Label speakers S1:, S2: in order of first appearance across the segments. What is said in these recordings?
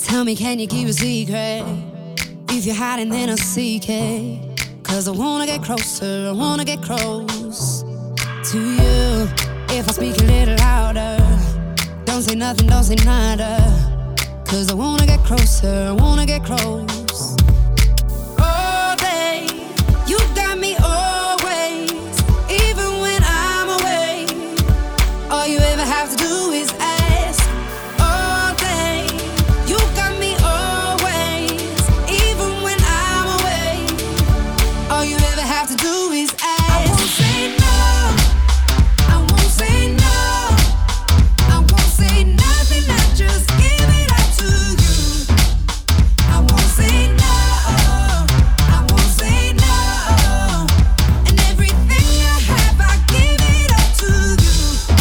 S1: Tell me, can you keep a secret? If you're hiding, then I'll seek it. 'Cause I wanna get closer, I wanna get close to you. If I speak a little louder, don't say nothing, don't say nada. 'Cause I wanna get closer, I wanna get close. All day, you got me always, even when I'm away. All you ever have to do is ask. All day, you got me always, even when I'm away. All you ever have to do is ask. I won't say no, I won't say no, I won't say nothing, I just give it up to you. I won't say no, I won't say no, and everything I have, I give it up to you.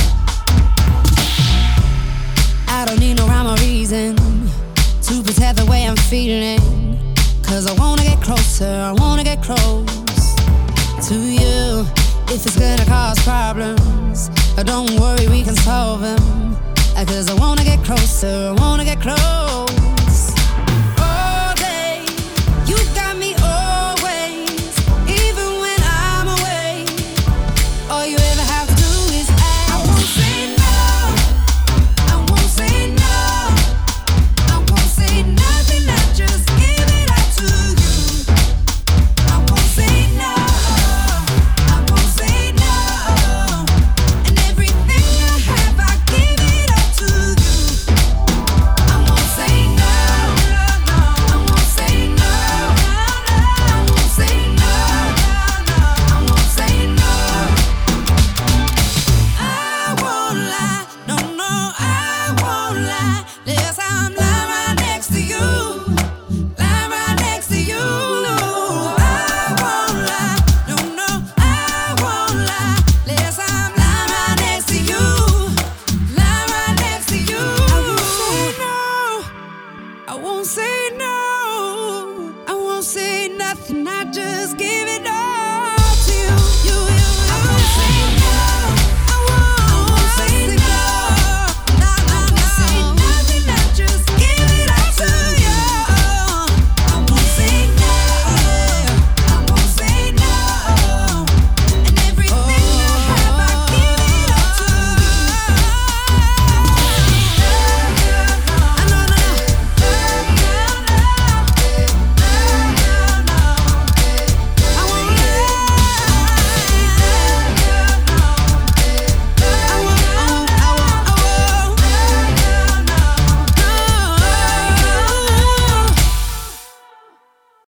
S1: I don't need no rhyme or reason to protect the way I'm feeling. 'Cause I wanna get closer, I wanna get close to you. If it's gonna cause problems, don't worry, we can solve them. 'Cause I wanna get closer, I wanna get close.